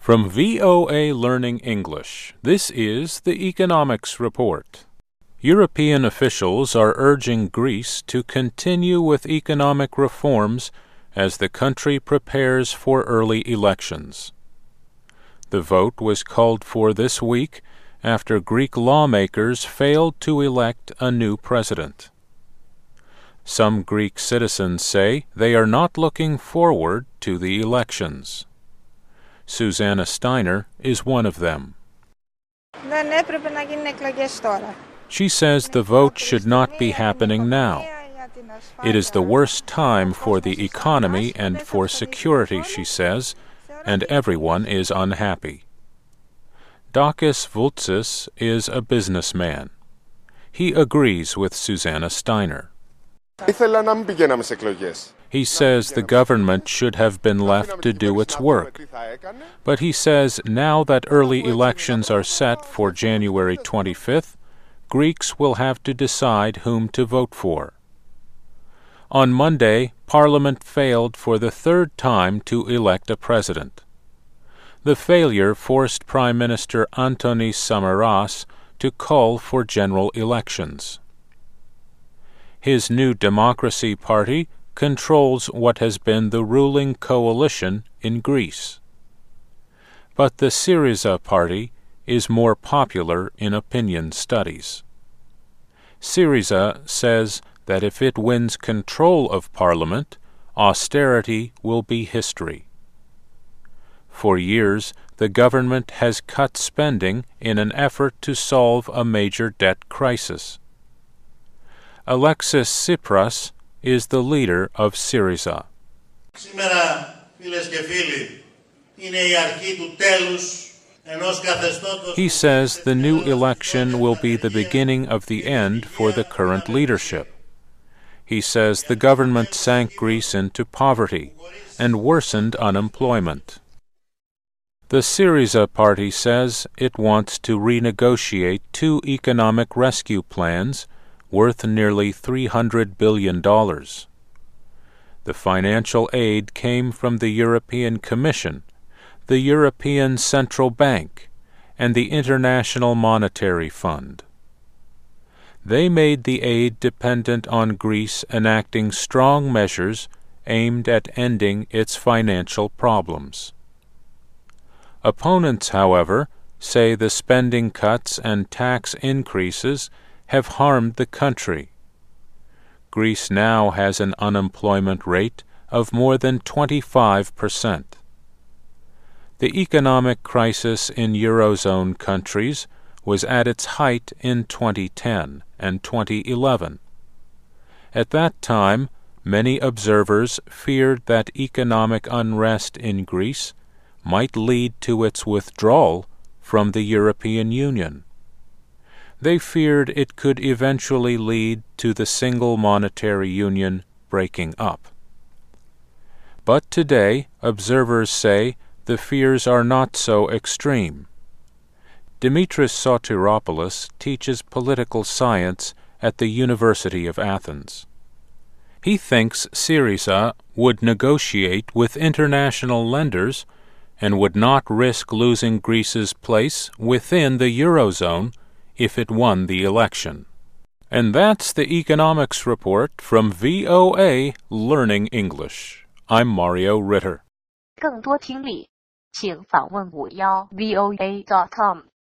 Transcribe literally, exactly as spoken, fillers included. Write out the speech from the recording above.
From V O A Learning English, this is the Economics Report. European officials are urging Greece to continue with economic reforms as the country prepares for early elections. The vote was called for this week after Greek lawmakers failed to elect a new president. Some Greek citizens say they are not looking forward to the elections. Susanna Steiner is one of them. She says the vote should not be happening now. It is the worst time for the economy and for security, she says, and everyone is unhappy. Dakis Vultsis is a businessman. He agrees with Susanna Steiner. He says the government should have been left to do its work. But he says now that early elections are set for January twenty-fifth, Greeks will have to decide whom to vote for. On Monday, Parliament failed for the third time to elect a president. The failure forced Prime Minister Antonis Samaras to call for general elections. His New Democracy Party controls what has been the ruling coalition in Greece. But the Syriza party is more popular in opinion studies. Syriza says that if it wins control of Parliament, austerity will be history. For years, the government has cut spending in an effort to solve a major debt crisis. Alexis Tsipras is the leader of Syriza. He says the new election will be the beginning of the end for the current leadership. He says the government sank Greece into poverty and worsened unemployment. The Syriza party says it wants to renegotiate two economic rescue plans worth nearly three hundred billion dollars. The financial aid came from the European Commission, the European Central Bank, and the International Monetary Fund. They made the aid dependent on Greece enacting strong measures aimed at ending its financial problems. Opponents, however, say the spending cuts and tax increases have harmed the country. Greece now has an unemployment rate of more than twenty-five percent. The economic crisis in Eurozone countries was at its height in twenty ten and twenty eleven. At that time, many observers feared that economic unrest in Greece might lead to its withdrawal from the European Union. They feared it could eventually lead to the single monetary union breaking up. But today, observers say the fears are not so extreme. Dimitris Sotiropoulos teaches political science at the University of Athens. He thinks Syriza would negotiate with international lenders and would not risk losing Greece's place within the Eurozone if it won the election. And that's the Economics Report from V O A Learning English. I'm Mario Ritter. 更多听力，请访问五幺 V O A dot com。